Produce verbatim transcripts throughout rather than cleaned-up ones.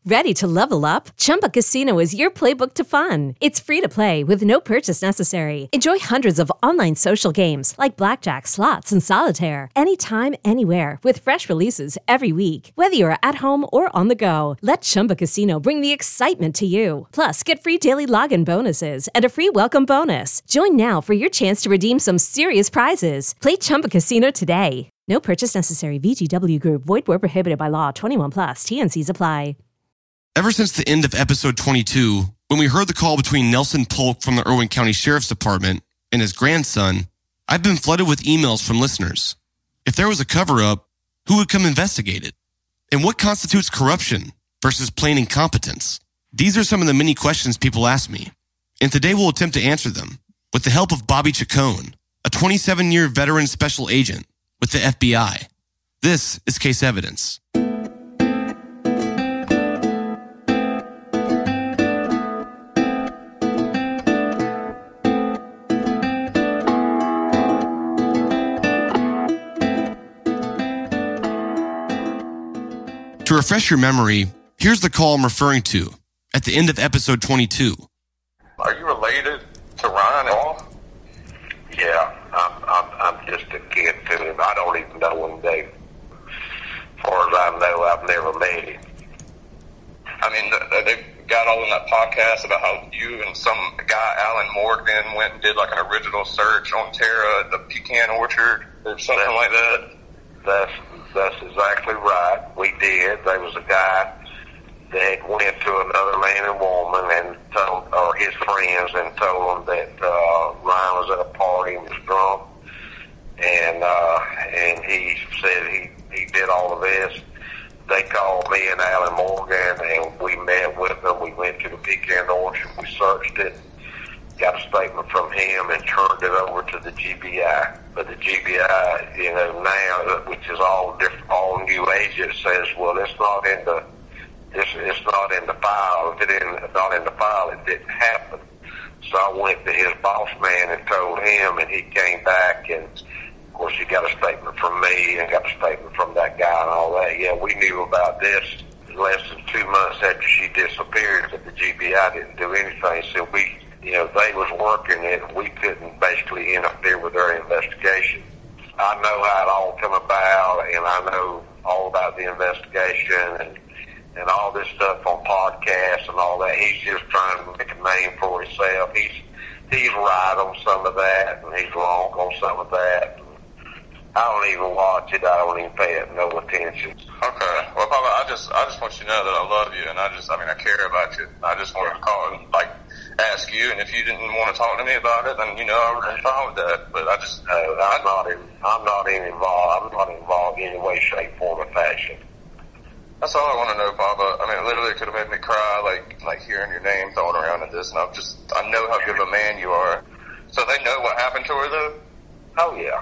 Ready to level up? Chumba Casino is your playbook to fun. It's free to play with no purchase necessary. Enjoy hundreds of online social games like blackjack, slots, and solitaire anytime, anywhere with fresh releases every week. Whether you're at home or on the go, let Chumba Casino bring the excitement to you. Plus, get free daily login bonuses and a free welcome bonus. Join now for your chance to redeem some serious prizes. Play Chumba Casino today. No purchase necessary. V G W Group. Void where prohibited by law. twenty-one plus. T N Cs apply. Ever since the end of episode twenty-two, when we heard the call between Nelson Polk from the Irwin County Sheriff's Department and his grandson, I've been flooded with emails from listeners. If there was a cover-up, who would come investigate it? And what constitutes corruption versus plain incompetence? These are some of the many questions people ask me, and today we'll attempt to answer them with the help of Bobby Chacon, a twenty-seven-year veteran special agent with the F B I. This is Case Evidence. To refresh your memory, here's the call I'm referring to at the end of episode twenty-two. Are you related to Ryan at all? Yeah, I'm, I'm, I'm just a kid to him. I don't even know him, Dave. As far as I know, I've never met him. I mean, they got all in that podcast about how you and some guy, Alan Morgan, went and did like an original search on Tara at the Pecan Orchard or something That's, like that. That's that's exactly right. We did. There was a guy that went to another man and woman and told, or his friends, and told them that uh, Ryan was at a party and was drunk, and uh, and he said he, he did all of this. They called me and Alan Morgan, and we met with them. We went to the Pecan Orchard. We searched it, got a statement from him, and turned it over to the G B I. But the G B I, you know, now, which is all different, all new age, it says, well, it's not in the, it's, it's not in the file. If it is not in the file, it didn't happen. So I went to his boss man and told him, and he came back, and of course he got a statement from me and got a statement from that guy and all that. Yeah, we knew about this less than two months after she disappeared, but the G B I didn't do anything. So we, you know, they was working it, and we couldn't basically interfere with their investigation. I know how it all come about, and I know all about the investigation and and all this stuff on podcasts and all that. He's just trying to make a name for himself. He's he's right on some of that, and he's wrong on some of that. I don't even watch it. I don't even pay it no attention. Okay. Well, Papa, I just I just want you to know that I love you, and I just I mean I care about you. I just wanted to call and like ask you, and if you didn't want to talk to me about it, then you know I would be fine with that. But I just no, I'm I, not in, I'm not in involved. I'm not involved in any way, shape, form, or fashion. That's all I want to know, Papa. I mean, it literally could have made me cry, like like hearing your name thrown around in this, and I'm just I know how good of a man you are. So they know what happened to her, though. Oh yeah.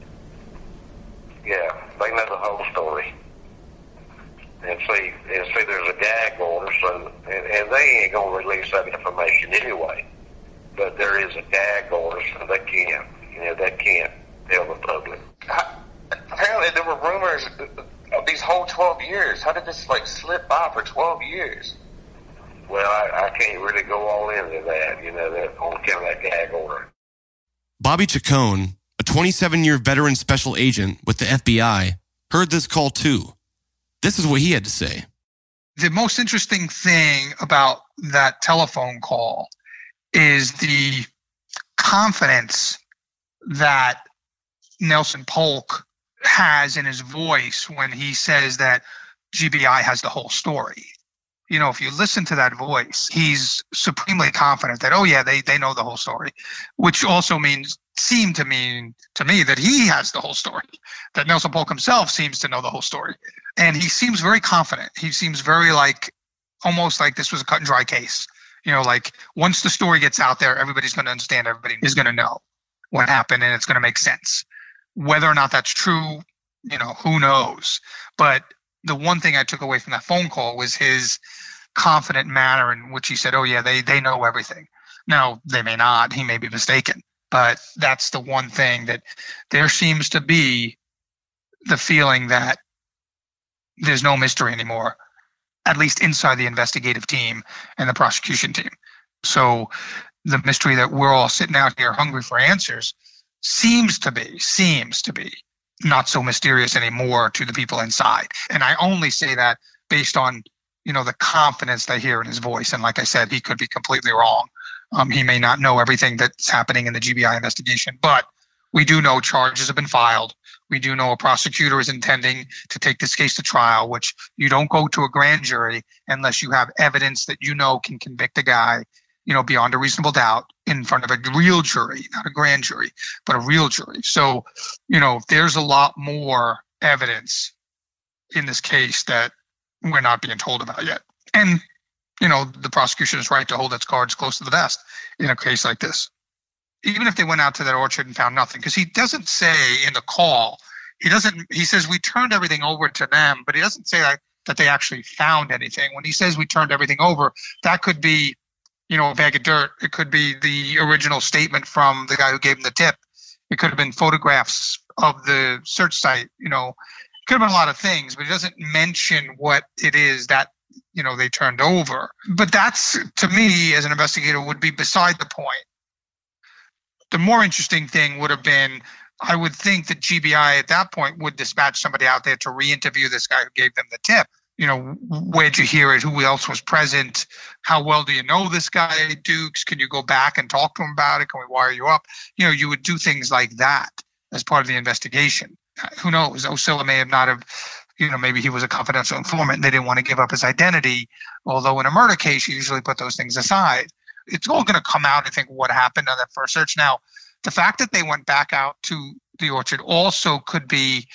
Yeah, they know the whole story. And see, and see, there's a gag order, so, and, and they ain't going to release that information anyway. But there is a gag order, so they can't, you know, they can't tell the public. How, apparently there were rumors of these whole twelve years. How did this, like, slip by for twelve years? Well, I, I can't really go all into that, you know, that on account of that gag order. Bobby Chacon, a twenty-seven-year veteran special agent with the F B I, heard this call too. This is what he had to say. The most interesting thing about that telephone call is the confidence that Nelson Polk has in his voice when he says that G B I has the whole story. You know, if you listen to that voice, he's supremely confident that, oh yeah, they, they know the whole story, which also means, seemed to mean to me that he has the whole story, that Nelson Polk himself seems to know the whole story. And he seems very confident. He seems very like, almost like this was a cut and dry case. You know, like once the story gets out there, everybody's going to understand, everybody is going to know what happened, and it's going to make sense. Whether or not that's true, you know, who knows? But the one thing I took away from that phone call was his confident manner in which he said, oh yeah, they, they know everything. Now, they may not, he may be mistaken, but that's the one thing that there seems to be the feeling that there's no mystery anymore. at least inside the investigative team and the prosecution team. So the mystery that we're all sitting out here hungry for answers seems to be, seems to be not so mysterious anymore to the people inside. And I only say that based on, you know, the confidence they hear in his voice. And like I said, he could be completely wrong. Um, he may not know everything that's happening in the G B I investigation, but we do know charges have been filed. We do know a prosecutor is intending to take this case to trial, which you don't go to a grand jury unless you have evidence that you know can convict a guy, you know, beyond a reasonable doubt in front of a real jury, not a grand jury, but a real jury. So, you know, there's a lot more evidence in this case that we're not being told about yet. And, you know, the prosecution is right to hold its cards close to the vest in a case like this. Even if they went out to that orchard and found nothing, because he doesn't say in the call, he doesn't, he says we turned everything over to them, but he doesn't say that, that they actually found anything. When he says we turned everything over, that could be, you know, a bag of dirt. It could be the original statement from the guy who gave him the tip. It could have been photographs of the search site. You know, it could have been a lot of things, but he doesn't mention what it is that, you know, they turned over. But that's, to me, as an investigator, would be beside the point. The more interesting thing would have been, I would think that G B I at that point would dispatch somebody out there to re-interview this guy who gave them the tip. You know, where'd you hear it? Who else was present? How well do you know this guy, Dukes? Can you go back and talk to him about it? Can we wire you up? You know, you would do things like that as part of the investigation. Who knows? Osilla may have not have, you know, maybe he was a confidential informant and they didn't want to give up his identity. Although in a murder case, you usually put those things aside. It's all going to come out, I think, what happened on that first search. Now, the fact that they went back out to the orchard also could be,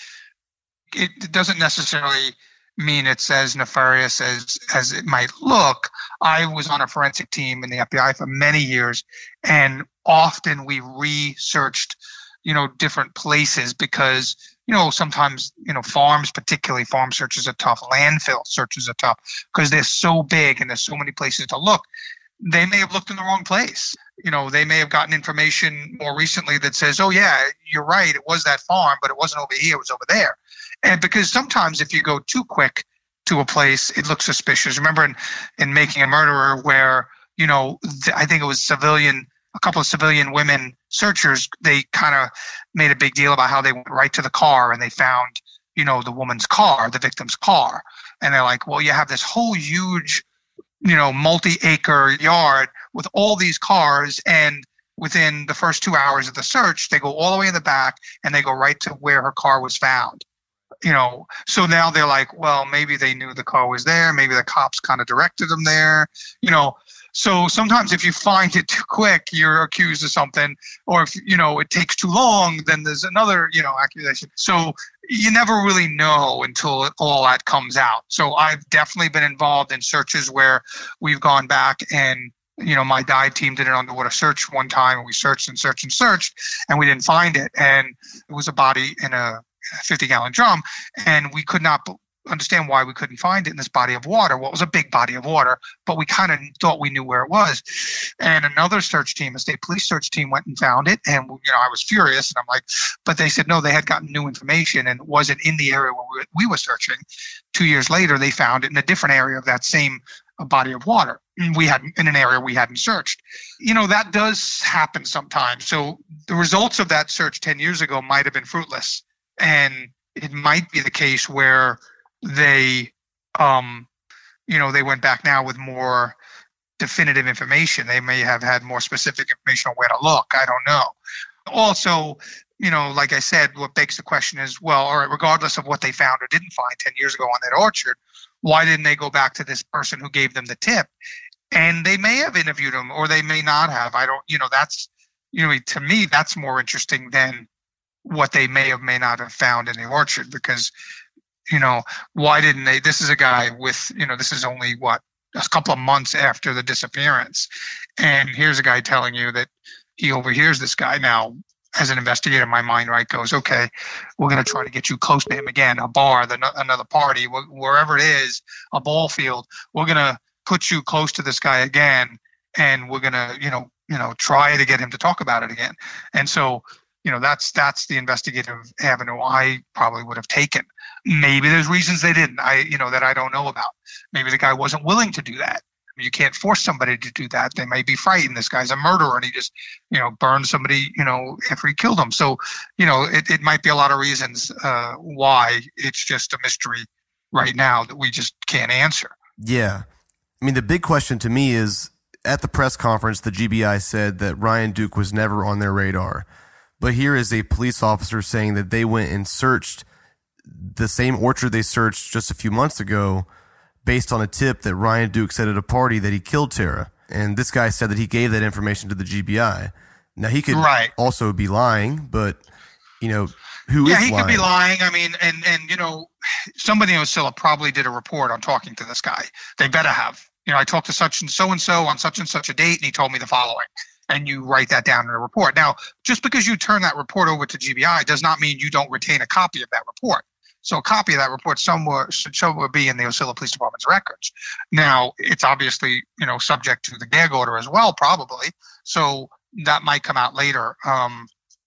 it doesn't necessarily mean it's as nefarious as, as it might look. I was on a forensic team in the F B I for many years, and often we researched, you know, different places because, you know, sometimes, you know, farms, particularly farm searches are tough. Landfill searches are tough because they're so big and there's so many places to look. They may have looked in the wrong place. You know, they may have gotten information more recently that says, oh, yeah, you're right, it was that farm, but it wasn't over here, it was over there. And because sometimes if you go too quick to a place, it looks suspicious. Remember in, in Making a Murderer where, you know, th- I think it was civilian, a couple of civilian women searchers, they kind of made a big deal about how they went right to the car and they found, you know, the woman's car, the victim's car. And they're like, well, you have this whole huge, you know, multi-acre yard with all these cars, and within the first two hours of the search, they go all the way in the back and they go right to where her car was found. You know, so now they're like, well, maybe they knew the car was there. Maybe the cops kind of directed them there, you know. So sometimes if you find it too quick, you're accused of something, or if, you know, it takes too long, then there's another, you know, accusation. So you never really know until all that comes out. So I've definitely been involved in searches where we've gone back and, you know, my dive team did an underwater search one time, and we searched and searched and searched, and we didn't find it. And it was a body in a fifty gallon drum, and we could not understand why we couldn't find it in this body of water. Well, it was a big body of water, but we kind of thought we knew where it was. And another search team, a state police search team, went and found it. And, you know, I was furious. And I'm like, but they said, no, they had gotten new information and it wasn't in the area where we, we were searching. Two years later, they found it in a different area of that same body of water. We had in an area we hadn't searched. You know, that does happen sometimes. So the results of that search ten years ago might have been fruitless. And it might be the case where they, um, you know, they went back now with more definitive information. They may have had more specific information on where to look. I don't know. Also, you know, like I said, what begs the question is, well, all right, regardless of what they found or didn't find ten years ago on that orchard, why didn't they go back to this person who gave them the tip? And they may have interviewed him, or they may not have. I don't, you know, that's, you know, to me, that's more interesting than what they may or may not have found in the orchard, because, you know, why didn't they? This is a guy with, you know, this is only what, a couple of months after the disappearance. And here's a guy telling you that he overhears this guy. Now, as an investigator, my mind, right, goes, okay, we're going to try to get you close to him again, a bar, the, another party, wh- wherever it is, a ball field. We're going to put you close to this guy again, and we're going to, you know, you know, try to get him to talk about it again. And so, you know, that's that's the investigative avenue I probably would have taken. Maybe there's reasons they didn't, I, you know, that I don't know about. Maybe the guy wasn't willing to do that. You can't force somebody to do that. They may be frightened. This guy's a murderer and he just, you know, burned somebody, you know, after he killed them. So, you know, it, it might be a lot of reasons uh, why. It's just a mystery right now that we just can't answer. Yeah. I mean, the big question to me is, at the press conference, the G B I said that Ryan Duke was never on their radar. But here is a police officer saying that they went and searched the same orchard they searched just a few months ago based on a tip that Ryan Duke said at a party that he killed Tara. And this guy said that he gave that information to the G B I. Now, he could right. also be lying, but, you know, who yeah, is he lying? could be lying. I mean, and, and you know, somebody in Ocilla probably did a report on talking to this guy. They better have. You know, I talked to such and so-and-so on such and such a date, and he told me the following. And you write that down in a report. Now, just because you turn that report over to G B I does not mean you don't retain a copy of that report. So a copy of that report somewhere should somewhere be in the Ocilla Police Department's records. Now, it's obviously, you know, subject to the gag order as well, probably. So that might come out later. Um,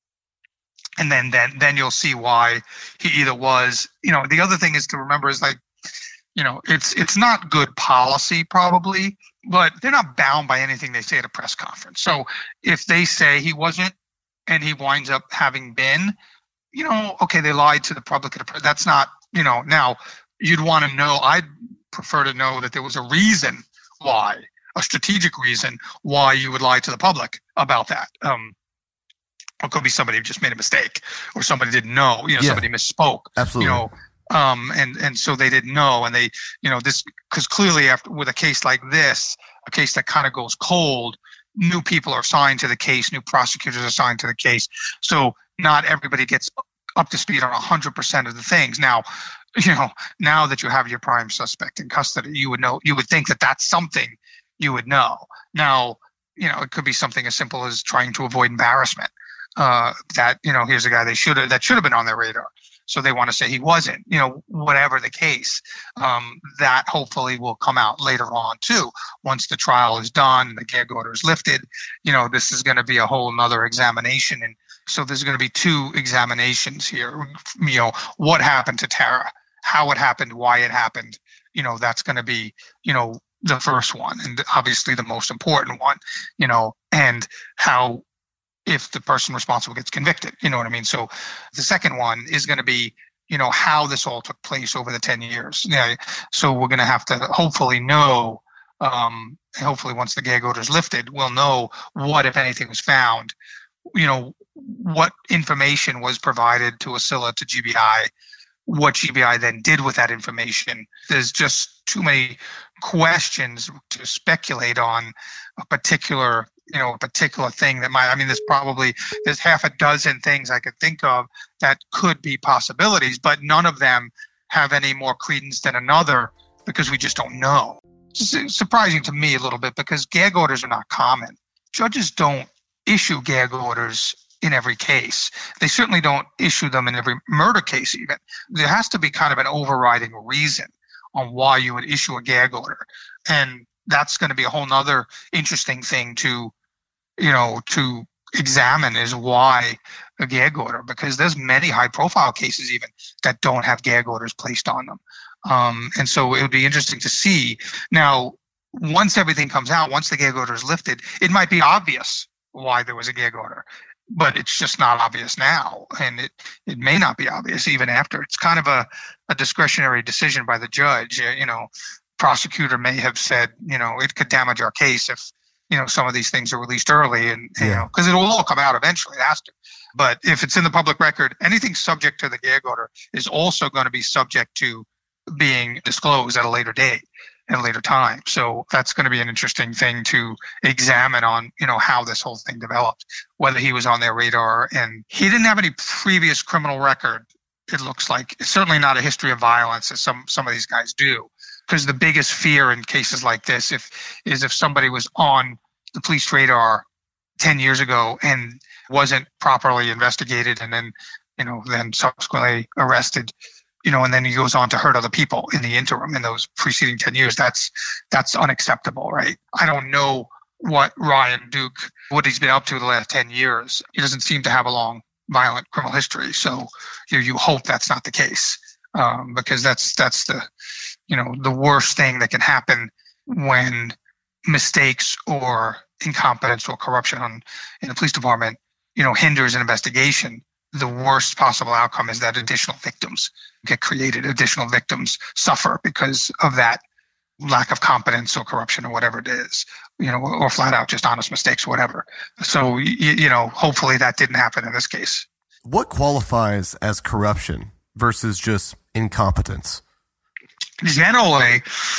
and then, then, then you'll see why he either was, you know, the other thing is to remember is like, you know, it's it's not good policy probably, but they're not bound by anything they say at a press conference. So if they say he wasn't and he winds up having been, you know, okay, they lied to the public. That's not, you know, now you'd want to know, I'd prefer to know that there was a reason why, a strategic reason why you would lie to the public about that. Um, it could be somebody who just made a mistake or somebody didn't know, you know, yeah, somebody misspoke. Absolutely. You know, um, and, and so they didn't know. And they, you know, this, because clearly after with a case like this, a case that kind of goes cold, new people are assigned to the case, new prosecutors are assigned to the case. So not everybody gets up to speed on one hundred percent of the things. Now, you know, now that you have your prime suspect in custody, you would know, you would think that that's something you would know. Now, you know, it could be something as simple as trying to avoid embarrassment. Uh, that, you know, here's a guy they should have, that should have been on their radar. So they want to say he wasn't, you know, whatever the case, um, that hopefully will come out later on too. Once the trial is done and the gag order is lifted, you know, this is going to be a whole nother examination. And so there's going to be two examinations here. You know, what happened to Tara, how it happened, why it happened. You know, that's going to be, you know, the first one and obviously the most important one, you know, and how, if the person responsible gets convicted, you know what I mean? So the second one is going to be, you know, how this all took place over the ten years. Yeah. So we're going to have to hopefully know, um, hopefully once the gag order is lifted, we'll know what, if anything, was found, you know, what information was provided to Ocilla, to G B I, what G B I then did with that information. There's just too many questions to speculate on a particular, you know, a particular thing that might, I mean, there's probably, there's half a dozen things I could think of that could be possibilities, but none of them have any more credence than another because we just don't know. It's surprising to me a little bit because gag orders are not common. Judges don't issue gag orders in every case. They certainly don't issue them in every murder case even. There has to be kind of an overriding reason on why you would issue a gag order. And that's going to be a whole nother interesting thing to, you know, to examine is why a gag order, because there's many high profile cases even that don't have gag orders placed on them. Um, and so it would be interesting to see. Now, once everything comes out, once the gag order is lifted, it might be obvious why there was a gag order, but it's just not obvious now. And it, it may not be obvious even after. It's kind of a, a discretionary decision by the judge. You know, prosecutor may have said, you know, it could damage our case if, you know, some of these things are released early and, yeah. you know, because it'll all come out eventually. It has to. But if it's in the public record, anything subject to the gag order is also going to be subject to being disclosed at a later date and a later time. So that's going to be an interesting thing to examine on, you know, how this whole thing developed, whether he was on their radar. And he didn't have any previous criminal record, it looks like. It's certainly not a history of violence as some, some of these guys do. Because the biggest fear in cases like this if is if somebody was on the police radar ten years ago and wasn't properly investigated and then, you know, then subsequently arrested, you know, and then he goes on to hurt other people in the interim in those preceding ten years. That's that's unacceptable, right? I don't know what Ryan Duke, what he's been up to the last ten years. He doesn't seem to have a long violent criminal history. So you, you hope that's not the case. um, because that's that's the you know the worst thing that can happen when mistakes or incompetence or corruption on, in the police department, you know, hinders an investigation. The worst possible outcome is that additional victims get created, additional victims suffer because of that lack of competence or corruption or whatever it is, you know, or flat out just honest mistakes, whatever. So, you, you know, hopefully that didn't happen in this case. What qualifies as corruption versus just incompetence? Generally,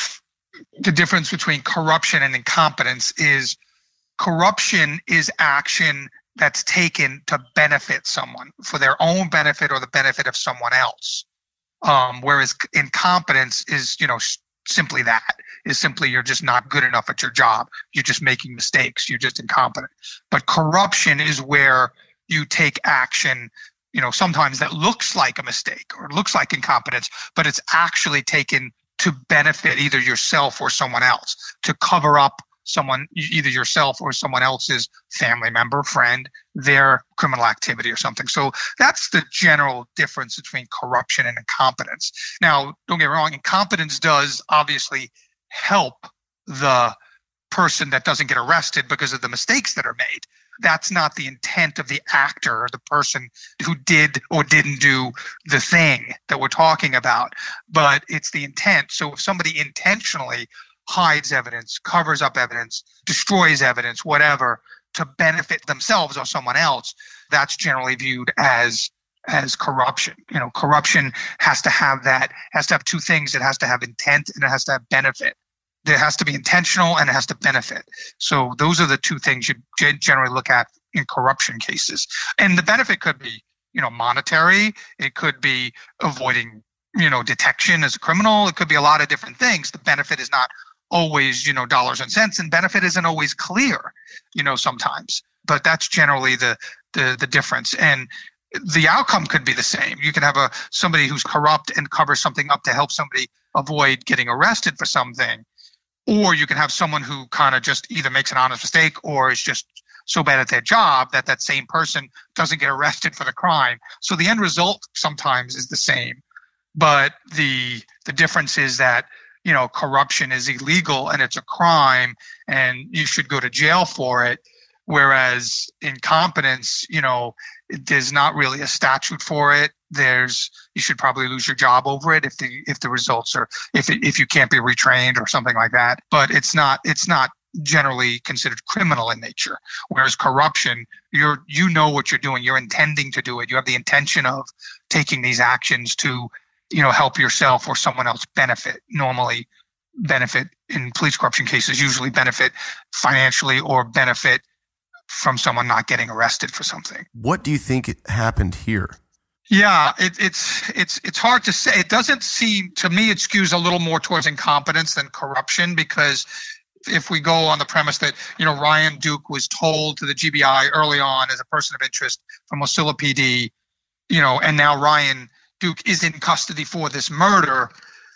the difference between corruption and incompetence is corruption is action that's taken to benefit someone for their own benefit or the benefit of someone else. Um, whereas incompetence is, you know, simply that is simply you're just not good enough at your job. You're just making mistakes. You're just incompetent. But corruption is where you take action, you know, sometimes that looks like a mistake or looks like incompetence, but it's actually taken to benefit either yourself or someone else, to cover up someone, either yourself or someone else's family member, friend, their criminal activity or something. So that's the general difference between corruption and incompetence. Now, don't get me wrong, incompetence does obviously help the person that doesn't get arrested because of the mistakes that are made. That's not the intent of the actor or the person who did or didn't do the thing that we're talking about, but it's the intent. So if somebody intentionally hides evidence, covers up evidence, destroys evidence, whatever, to benefit themselves or someone else, that's generally viewed as as corruption. You know, corruption has to have that, has to have two things. It has to have intent and it has to have benefit. It has to be intentional and it has to benefit. So those are the two things you generally look at in corruption cases. And the benefit could be, you know, monetary. It could be avoiding, you know, detection as a criminal. It could be a lot of different things. The benefit is not always, you know, dollars and cents, and benefit isn't always clear, you know, sometimes. But that's generally the the the difference. And the outcome could be the same. You can have a somebody who's corrupt and covers something up to help somebody avoid getting arrested for something. Or you can have someone who kind of just either makes an honest mistake or is just so bad at their job that that same person doesn't get arrested for the crime. So the end result sometimes is the same. But the the difference is that, you know, corruption is illegal and it's a crime and you should go to jail for it. Whereas incompetence, you know, there's not really a statute for it. There's, you should probably lose your job over it if the if the results are, if it, if you can't be retrained or something like that. But it's not it's not generally considered criminal in nature. Whereas corruption, you're you know what you're doing. You're intending to do it. You have the intention of taking these actions to, you know, help yourself or someone else benefit. Normally, benefit in police corruption cases usually benefit financially or benefit from someone not getting arrested for something. What do you think happened here? Yeah, it, it's it's it's hard to say. It doesn't seem to me it skews a little more towards incompetence than corruption, because if we go on the premise that, you know, Ryan Duke was told to the G B I early on as a person of interest from Wasilla P D, you know, and now Ryan Duke is in custody for this murder.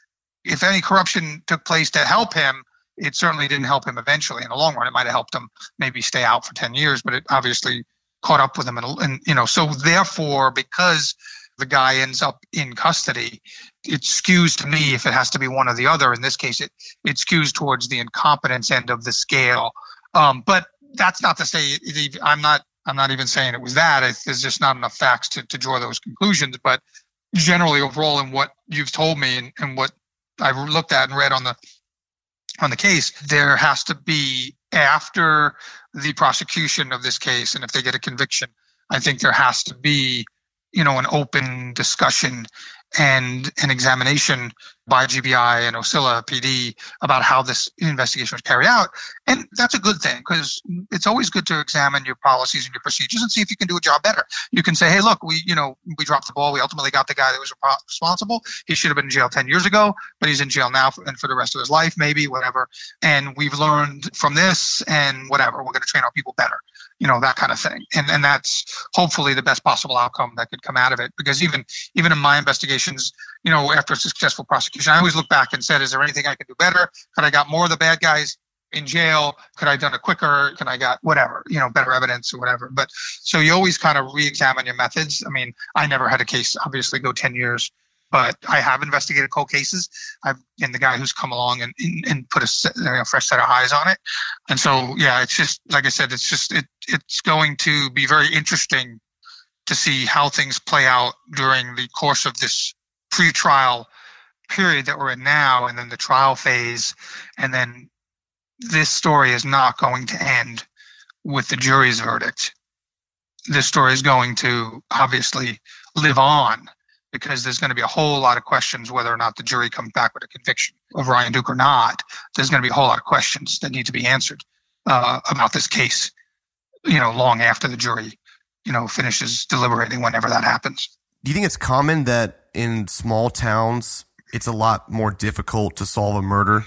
If any corruption took place to help him, it certainly didn't help him eventually. In the long run, it might have helped him maybe stay out for ten years, but it obviously caught up with him. And, and, you know, so therefore, because the guy ends up in custody, it skews to me, if it has to be one or the other, in this case, it, it skews towards the incompetence end of the scale. Um, but that's not to say, it, I'm not I'm not even saying it was that. It, there's just not enough facts to, to draw those conclusions. But generally, overall, in what you've told me and, and what I've looked at and read on the on the case, there has to be, after the prosecution of this case, and if they get a conviction, I think there has to be, you know, an open discussion and an examination by G B I and Wasilla P D about how this investigation was carried out. And that's a good thing, because it's always good to examine your policies and your procedures and see if you can do a job better. You can say, hey, look, we, you know, we dropped the ball. We ultimately got the guy that was responsible. He should have been in jail ten years ago, but he's in jail now for, and for the rest of his life, maybe, whatever. And we've learned from this and whatever. We're going to train our people better. You know, that kind of thing. And and that's hopefully the best possible outcome that could come out of it. Because even even in my investigations, you know, after a successful prosecution, I always look back and said, is there anything I could do better? Could I got more of the bad guys in jail? Could I have done it quicker? Could I got whatever, you know, better evidence or whatever? But so you always kind of re-examine your methods. I mean, I never had a case obviously go ten years But I have investigated cold cases. I've been the guy who's come along and, and put a you know, fresh set of eyes on it. And so, yeah, it's just, like I said, it's just, it it's going to be very interesting to see how things play out during the course of this pre-trial period that we're in now, and then the trial phase. And then this story is not going to end with the jury's verdict. This story is going to obviously live on, because there's going to be a whole lot of questions whether or not the jury comes back with a conviction of Ryan Duke or not. There's going to be a whole lot of questions that need to be answered uh, about this case, you know, long after the jury, you know, finishes deliberating, whenever that happens. Do you think it's common that in small towns, it's a lot more difficult to solve a murder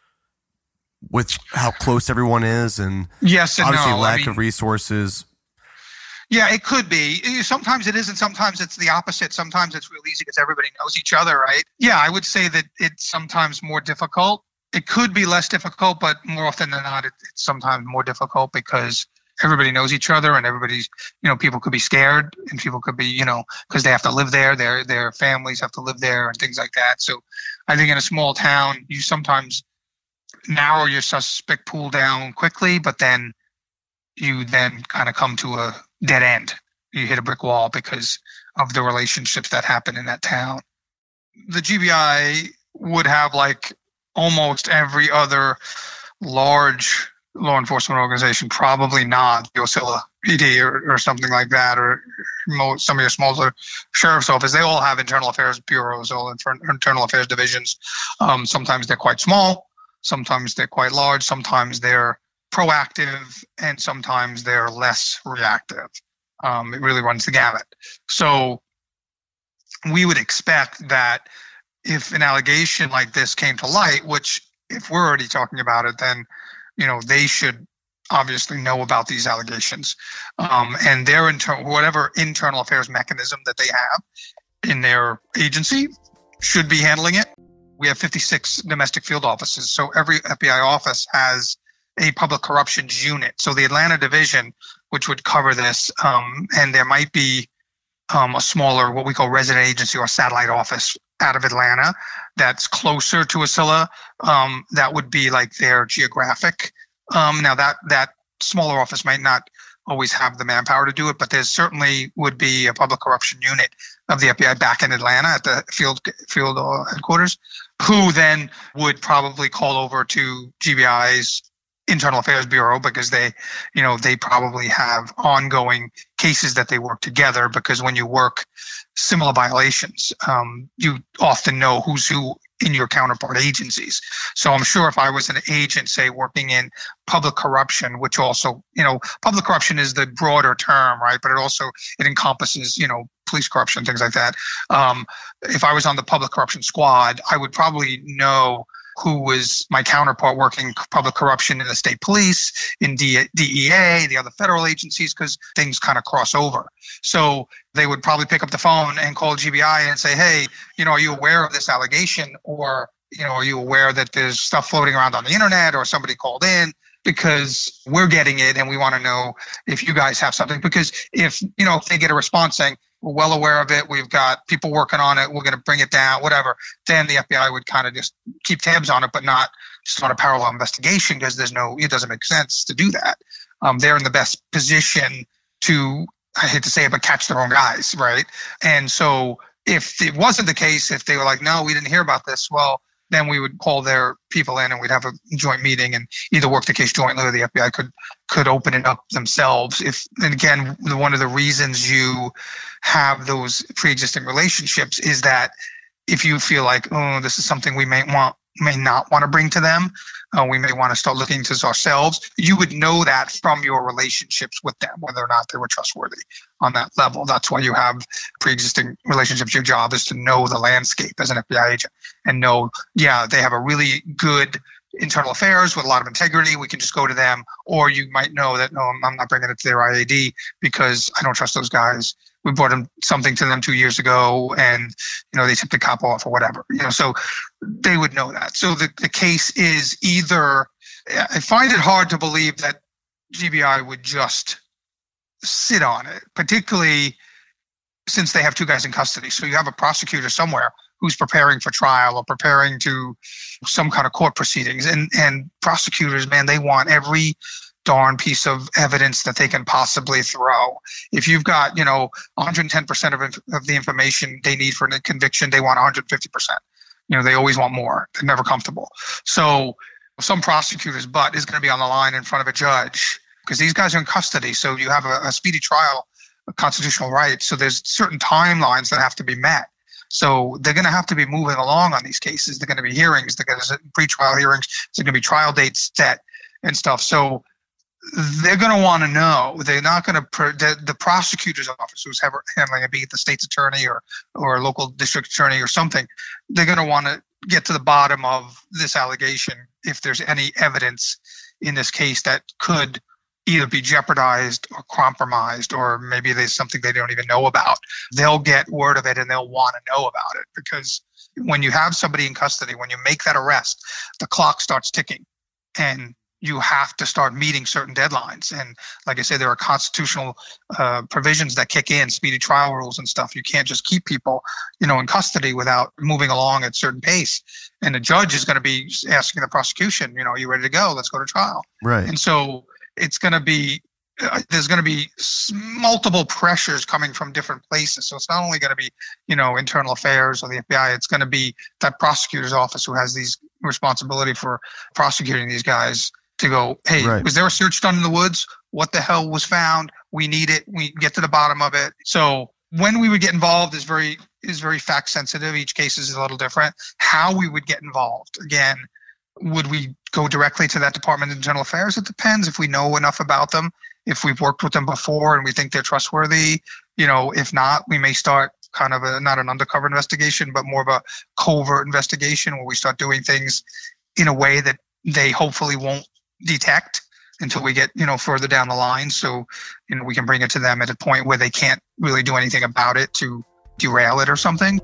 with how close everyone is, and yes and obviously no. lack I mean, of resources? Yeah, it could be. Sometimes it is, and sometimes it's the opposite. Sometimes it's real easy because everybody knows each other, right? Yeah, I would say that it's sometimes more difficult. It could be less difficult, but more often than not, it, it's sometimes more difficult because everybody knows each other, and everybody's, you know, people could be scared, and people could be, you know, because they have to live there. Their their families have to live there, and things like that. So I think in a small town, you sometimes narrow your suspect pool down quickly, but then you then kind of come to a dead end. You hit a brick wall because of the relationships that happen in that town. The G B I would have, like almost every other large law enforcement organization, probably not the Ocilla P D or, or something like that, or most, some of your smaller sheriff's office. They all have internal affairs bureaus, all internal affairs divisions. Um, sometimes they're quite small, sometimes they're quite large, sometimes they're proactive, and sometimes they're less reactive. Um, it really runs the gamut. So we would expect that if an allegation like this came to light, which if we're already talking about it, then, you know, they should obviously know about these allegations. Um, and their inter- whatever internal affairs mechanism that they have in their agency should be handling it. We have fifty-six domestic field offices. So every F B I office has a public corruptions unit. So the Atlanta division, which would cover this, um, and there might be um, a smaller, what we call resident agency or satellite office out of Atlanta that's closer to Ocilla. Um, that would be like their geographic. Um, now that that smaller office might not always have the manpower to do it, but there certainly would be a public corruption unit of the F B I back in Atlanta at the field field uh, headquarters, who then would probably call over to G B I's Internal Affairs Bureau, because they, you know, they probably have ongoing cases that they work together, because when you work similar violations, um, you often know who's who in your counterpart agencies. So I'm sure if I was an agent, say, working in public corruption, which also, you know, public corruption is the broader term, right? But it also, it encompasses, you know, police corruption, things like that. Um, if I was on the public corruption squad, I would probably know who was my counterpart working public corruption in the state police, in D E A, the other federal agencies, because things kind of cross over. So they would probably pick up the phone and call G B I and say, hey, you know, are you aware of this allegation? Or, you know, are you aware that there's stuff floating around on the internet, or somebody called in? Because we're getting it and we want to know if you guys have something. Because if, you know, if they get a response saying, we're well aware of it, we've got people working on it, we're going to bring it down, whatever, then the F B I would kind of just keep tabs on it, but not start a parallel investigation, because there's no, it doesn't make sense to do that. Um, they're in the best position to, I hate to say it, but catch their own guys, right? And so if it wasn't the case, if they were like, no, we didn't hear about this, well, then we would call their people in and we'd have a joint meeting and either work the case jointly, or the F B I could could open it up themselves. If, and again, one of the reasons you have those pre-existing relationships is that if you feel like, oh, this is something we may want, may not want to bring to them, uh, we may want to start looking into this ourselves, you would know that from your relationships with them, whether or not they were trustworthy on that level. That's why you have pre-existing relationships. Your job is to know the landscape as an F B I agent and know, yeah, they have a really good internal affairs with a lot of integrity, we can just go to them. Or you might know that, no, I'm not bringing it to their I A D because I don't trust those guys. We brought them something to them two years ago and, you know, they tipped the cop off or whatever, you know, so they would know that. So the, the case is either, I find it hard to believe that G B I would just sit on it, particularly since they have two guys in custody. So you have a prosecutor somewhere who's preparing for trial or preparing to some kind of court proceedings. And, and prosecutors, man, they want every darn piece of evidence that they can possibly throw. If you've got, you know, one hundred ten percent of, inf- of the information they need for a conviction, they want one hundred fifty percent. You know, they always want more. They're never comfortable. So some prosecutor's butt is going to be on the line in front of a judge because these guys are in custody. So you have a, a speedy trial, a constitutional right. So there's certain timelines that have to be met. So they're going to have to be moving along on these cases. They're going to be hearings. They're going to be pre-trial hearings. There's going to be trial dates set and stuff. So they're going to want to know. They're not going to – the, the prosecutor's office who's handling it, be it the state's attorney or, or a local district attorney or something, they're going to want to get to the bottom of this allegation if there's any evidence in this case that could either be jeopardized or compromised, or maybe there's something they don't even know about. They'll get word of it and they'll want to know about it, because when you have somebody in custody, when you make that arrest, the clock starts ticking and you have to start meeting certain deadlines. And like I said, there are constitutional uh, provisions that kick in, speedy trial rules and stuff. You can't just keep people, you know, in custody without moving along at a certain pace. And the judge is going to be asking the prosecution, you know, are you ready to go? Let's go to trial. Right. And so it's going to be, uh, there's going to be multiple pressures coming from different places. So it's not only going to be, you know, internal affairs or the F B I, it's going to be that prosecutor's office who has these responsibility for prosecuting these guys to go, hey, right. Was there a search done in the woods? What the hell was found? We need it. We get to the bottom of it. So when we would get involved is very is very fact sensitive. Each case is a little different. How we would get involved, again, would we go directly to that Department of Internal Affairs? It depends if we know enough about them, if we've worked with them before and we think they're trustworthy. You know, if not, we may start kind of a, not an undercover investigation, but more of a covert investigation where we start doing things in a way that they hopefully won't detect until we get, you know, further down the line. So, you know, we can bring it to them at a point where they can't really do anything about it to derail it or something.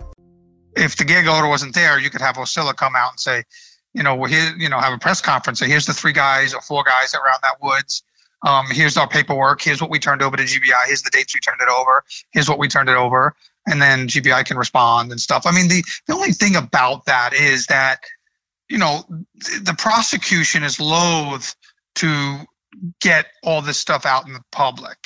If the gag order wasn't there, you could have Ocilla come out and say, you know, well, here, you know, have a press conference. Say, here's the three guys or four guys that were out in that woods. Um, here's our paperwork. Here's what we turned over to G B I. Here's the dates we turned it over. Here's what we turned it over. And then G B I can respond and stuff. I mean, the, the only thing about that is that, you know, the prosecution is loath to get all this stuff out in the public.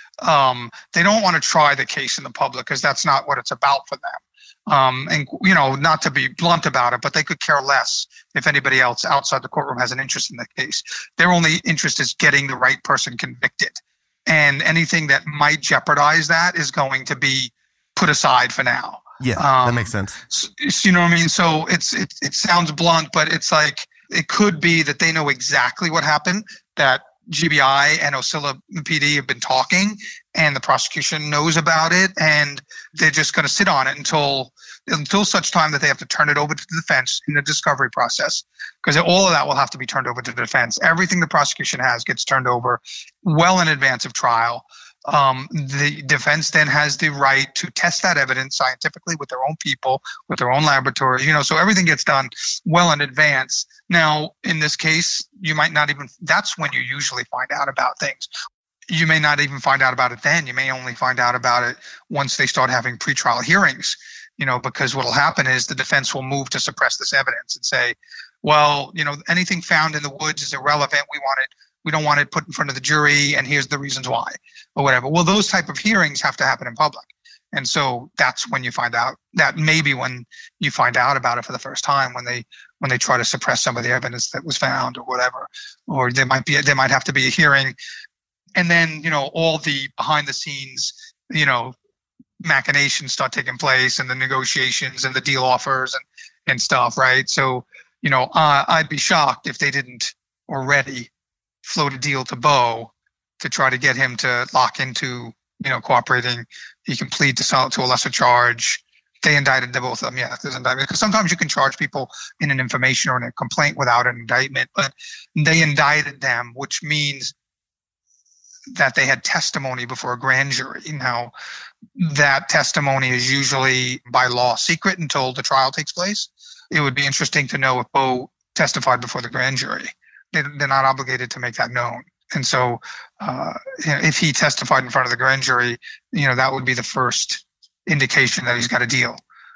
Um, they don't want to try the case in the public because that's not what it's about for them. Um, and, you know, not to be blunt about it, but they could care less if anybody else outside the courtroom has an interest in the case. Their only interest is getting the right person convicted. And anything that might jeopardize that is going to be put aside for now. Yeah, um, that makes sense. So, you know what I mean? So it's it, it sounds blunt, but it's like it could be that they know exactly what happened, that G B I and Ocilla P D have been talking and the prosecution knows about it, and they're just going to sit on it until until such time that they have to turn it over to the defense in the discovery process, because all of that will have to be turned over to the defense. Everything the prosecution has gets turned over well in advance of trial. Um, the defense then has the right to test that evidence scientifically with their own people, with their own laboratories, you know, so everything gets done well in advance. Now, in this case, you might not even, that's when you usually find out about things. You may not even find out about it then. You may only find out about it once they start having pretrial hearings, you know, because what will happen is the defense will move to suppress this evidence and say, well, you know, anything found in the woods is irrelevant. We want it. We don't want it put in front of the jury, and here's the reasons why, or whatever. Well, those type of hearings have to happen in public. And so that's when you find out. That may be when you find out about it for the first time, when they when they try to suppress some of the evidence that was found or whatever. Or there might be there might have to be a hearing. And then, you know, all the behind the scenes, you know, machinations start taking place, and the negotiations and the deal offers and, and stuff, right? So, you know, uh, I'd be shocked if they didn't already float a deal to Bo to try to get him to lock into, you know, cooperating. He can plead to sell it to a lesser charge. They indicted the both of them. Yeah, there's indictment. Because sometimes you can charge people in an information or in a complaint without an indictment, but they indicted them, which means that they had testimony before a grand jury. Now, that testimony is usually by law secret until the trial takes place. It would be interesting to know if Bo testified before the grand jury. They're not obligated to make that known. And so uh, you know, if he testified in front of the grand jury, you know, that would be the first indication that he's got a deal.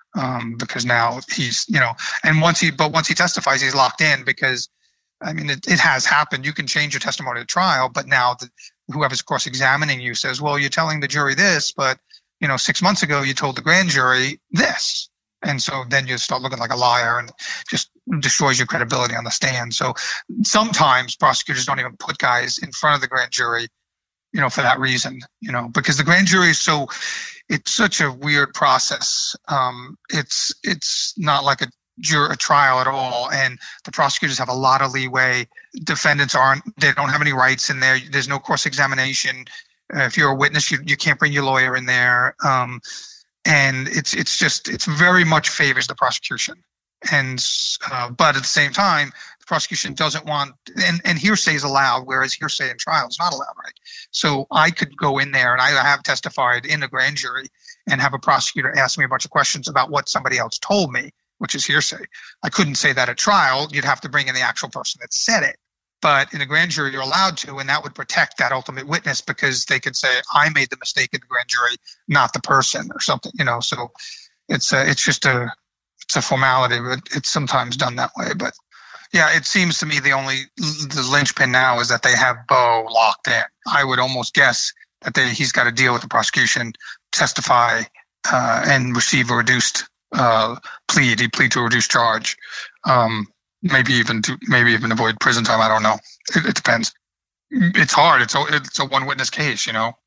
um, because now he's, you know, and once he, but once he testifies, he's locked in because, I mean, it, it has happened. You can change your testimony at trial, but now the, whoever's cross-examining you says, well, you're telling the jury this, but, you know, six months ago you told the grand jury this. And so then you start looking like a liar and just destroys your credibility on the stand. So sometimes prosecutors don't even put guys in front of the grand jury, you know, for that reason, you know, because the grand jury is so, it's such a weird process. Um, it's, it's not like a jur- a trial at all. And the prosecutors have a lot of leeway. Defendants aren't, they don't have any rights in there. There's no cross-examination. Uh, if you're a witness, you, you can't bring your lawyer in there. Um, And it's it's just it's very much favors the prosecution, and uh, but at the same time, the prosecution doesn't want and, and hearsay is allowed, whereas hearsay in trial is not allowed, right? So I could go in there and I have testified in the grand jury and have a prosecutor ask me a bunch of questions about what somebody else told me, which is hearsay. I couldn't say that at trial. You'd have to bring in the actual person that said it. But in a grand jury, you're allowed to, and that would protect that ultimate witness because they could say, I made the mistake in the grand jury, not the person or something, you know. So it's a, it's just a, it's a formality, but it's sometimes done that way. But yeah, it seems to me the only, the linchpin now is that they have Bo locked in. I would almost guess that they, he's got to deal with the prosecution, testify, uh, and receive a reduced uh, plea. He plead to a reduced charge. Um, Maybe even to maybe even avoid prison time. I don't know. It, it depends. It's hard. It's a it's a one witness case. You know.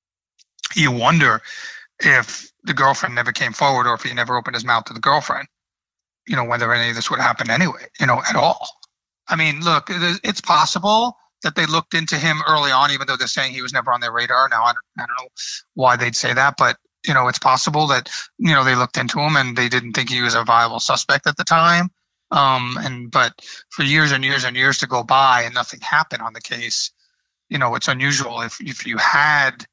You wonder if the girlfriend never came forward, or if he never opened his mouth to the girlfriend. You know, whether any of this would happen anyway. You know, at all. I mean, look, it's possible that they looked into him early on, even though they're saying he was never on their radar. Now, I don't, I don't know why they'd say that, but you know, it's possible that you know they looked into him and they didn't think he was a viable suspect at the time. Um, and, but for years and years and years to go by and nothing happened on the case, you know, it's unusual. If, if you had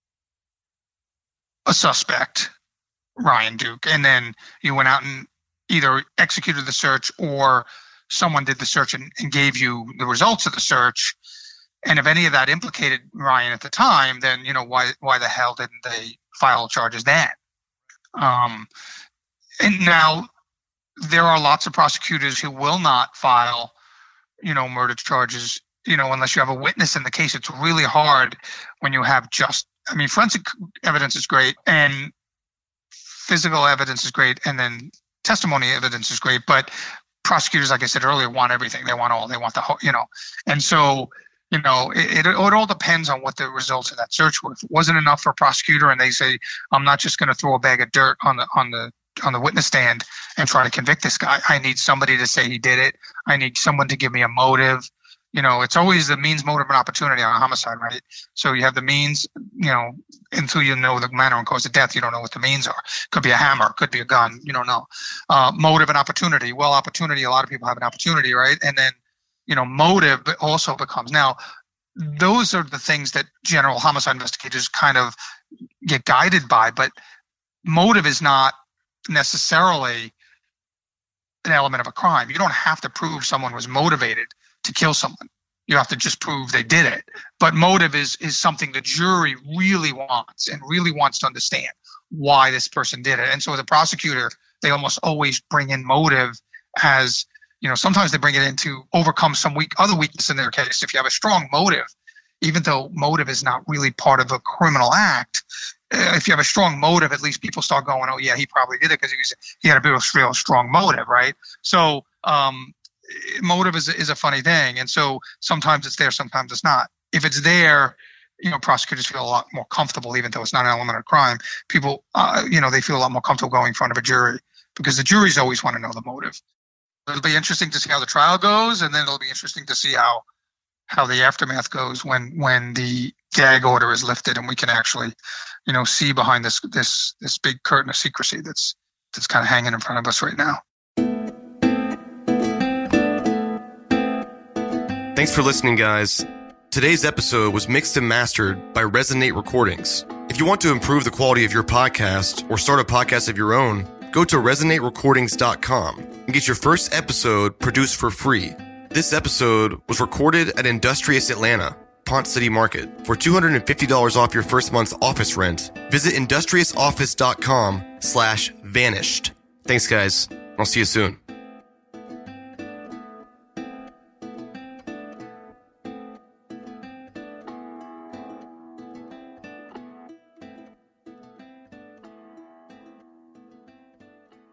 a suspect, Ryan Duke, and then you went out and either executed the search or someone did the search and, and gave you the results of the search. And if any of that implicated Ryan at the time, then, you know, why, why the hell didn't they file charges then? Um, and now, there are lots of prosecutors who will not file, you know, murder charges, you know, unless you have a witness in the case. It's really hard when you have just, I mean, forensic evidence is great and physical evidence is great and then testimony evidence is great, but prosecutors, like I said earlier, want everything. They want all, they want the whole, you know, and so, you know, it, it, it all depends on what the results of that search were. If it wasn't enough for a prosecutor and they say, I'm not just going to throw a bag of dirt on the, on the, on the witness stand and try to convict this guy. I need somebody to say he did it. I need someone to give me a motive. You know, it's always the means, motive, and opportunity on a homicide, right? So you have the means, you know, until you know the manner and cause of death, you don't know what the means are. Could be a hammer, could be a gun, you don't know. Uh, motive and opportunity. Well, opportunity, a lot of people have an opportunity, right? And then, you know, motive also becomes, now, those are the things that general homicide investigators kind of get guided by, but motive is not necessarily an element of a crime. You don't have to prove someone was motivated to kill someone. You have to just prove they did it. But motive is is something the jury really wants and really wants to understand why this person did it. And so the prosecutor, they almost always bring in motive as, you know, sometimes they bring it in to overcome some weak other weakness in their case. If you have a strong motive, even though motive is not really part of a criminal act, if you have a strong motive, at least people start going, oh yeah, he probably did it because he was he had a real, real strong motive, right? So um, motive is is a funny thing, and so sometimes it's there, sometimes it's not. If it's there, you know, prosecutors feel a lot more comfortable, even though it's not an element of crime. People, uh, you know, they feel a lot more comfortable going in front of a jury because the juries always want to know the motive. It'll be interesting to see how the trial goes, and then it'll be interesting to see how how the aftermath goes when when the gag order is lifted and we can actually, you know, see behind this this this big curtain of secrecy that's that's kind of hanging in front of us right now. Thanks for listening, guys. Today's episode was mixed and mastered by Resonate Recordings. If you want to improve the quality of your podcast or start a podcast of your own, go to resonate recordings dot com and get your first episode produced for free. This episode was recorded at Industrious Atlanta, Ponce City Market. For two hundred fifty dollars off your first month's office rent, visit industrious office dot com slash vanished. Thanks, guys. I'll see you soon.